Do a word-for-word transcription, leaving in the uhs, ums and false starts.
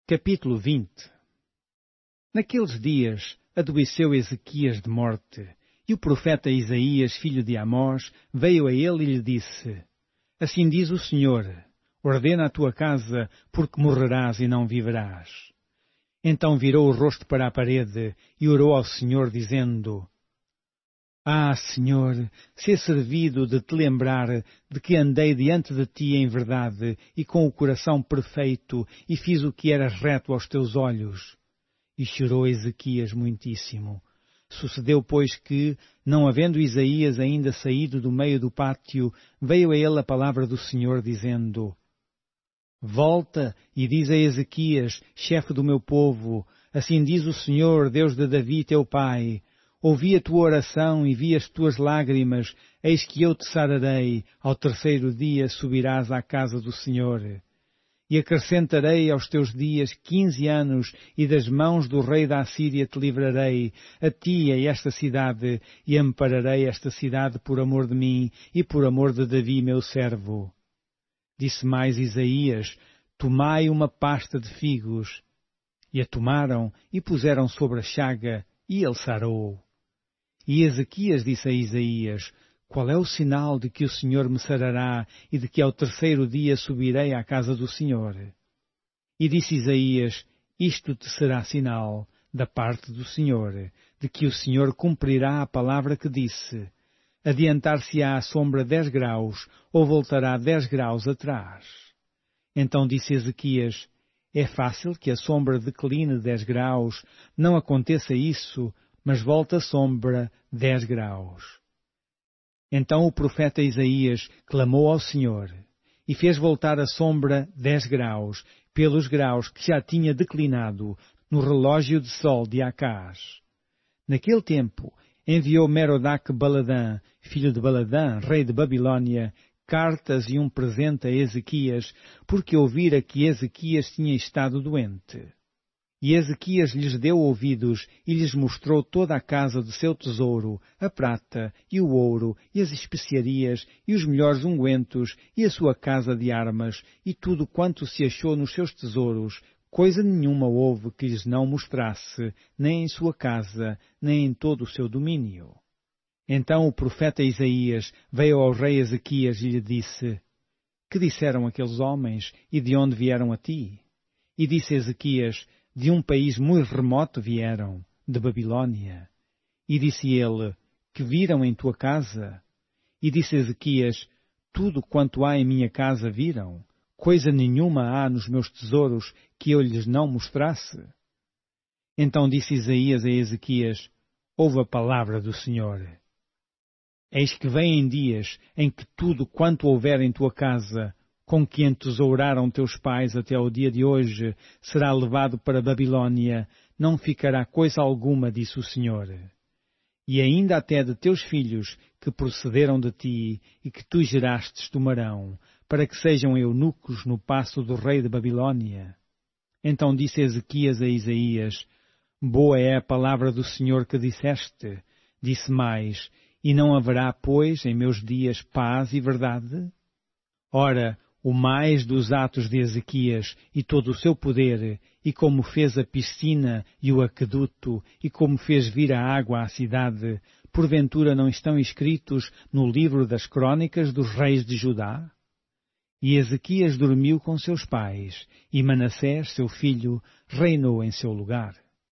Capítulo vinte. Naqueles dias adoeceu Ezequias de morte, e o profeta Isaías, filho de Amós, veio a ele e lhe disse: Assim diz o Senhor, ordena a tua casa, porque morrerás e não viverás. Então virou o rosto para a parede e orou ao Senhor, dizendo: Ah, Senhor, sê servido de te lembrar de que andei diante de ti em verdade e com o coração perfeito e fiz o que era reto aos teus olhos. E chorou Ezequias muitíssimo. Sucedeu, pois, que, não havendo Isaías ainda saído do meio do pátio, veio a ele a palavra do Senhor, dizendo: Volta e diz a Ezequias, chefe do meu povo, assim diz o Senhor, Deus de Davi teu pai: Ouvi a tua oração e vi as tuas lágrimas, eis que eu te sararei, ao terceiro dia subirás à casa do Senhor. E acrescentarei aos teus dias quinze anos, e das mãos do rei da Assíria te livrarei, a ti e a esta cidade, e ampararei esta cidade por amor de mim e por amor de Davi meu servo. Disse mais Isaías: Tomai uma pasta de figos. E a tomaram e puseram sobre a chaga, e ele sarou. E Ezequias disse a Isaías: Qual é o sinal de que o Senhor me sarará e de que ao terceiro dia subirei à casa do Senhor? E disse Isaías: Isto te será sinal, da parte do Senhor, de que o Senhor cumprirá a palavra que disse: Adiantar-se-á a sombra dez graus, ou voltará dez graus atrás. Então disse Ezequias: É fácil que a sombra decline dez graus, não aconteça isso, mas volta a sombra dez graus. Então o profeta Isaías clamou ao Senhor, e fez voltar a sombra dez graus, pelos graus que já tinha declinado no relógio de sol de Acás. Naquele tempo enviou Merodach-Baladã, filho de Baladã, rei de Babilônia, cartas e um presente a Ezequias, porque ouvira que Ezequias tinha estado doente. E Ezequias lhes deu ouvidos e lhes mostrou toda a casa de seu tesouro, a prata e o ouro e as especiarias e os melhores ungüentos e a sua casa de armas e tudo quanto se achou nos seus tesouros. Coisa nenhuma houve que lhes não mostrasse, nem em sua casa, nem em todo o seu domínio. Então o profeta Isaías veio ao rei Ezequias e lhe disse: Que disseram aqueles homens e de onde vieram a ti? E disse Ezequias: De um país muito remoto vieram, de Babilônia. E disse ele: Que viram em tua casa? E disse Ezequias: Tudo quanto há em minha casa viram. Coisa nenhuma há nos meus tesouros que eu lhes não mostrasse. Então disse Isaías a Ezequias: Ouve a palavra do Senhor. Eis que vêm dias em que tudo quanto houver em tua casa, com que entesouraram teus pais até ao dia de hoje, será levado para Babilônia, não ficará coisa alguma, disse o Senhor. E ainda até de teus filhos, que procederam de ti, e que tu gerastes tomarão, para que sejam eunucos no paço do rei de Babilônia. Então disse Ezequias a Isaías: Boa é a palavra do Senhor que disseste. Disse mais: E não haverá, pois, em meus dias paz e verdade? Ora, o mais dos atos de Ezequias e todo o seu poder, e como fez a piscina e o aqueduto, e como fez vir a água à cidade, porventura não estão escritos no livro das crônicas dos reis de Judá? E Ezequias dormiu com seus pais, e Manassés, seu filho, reinou em seu lugar.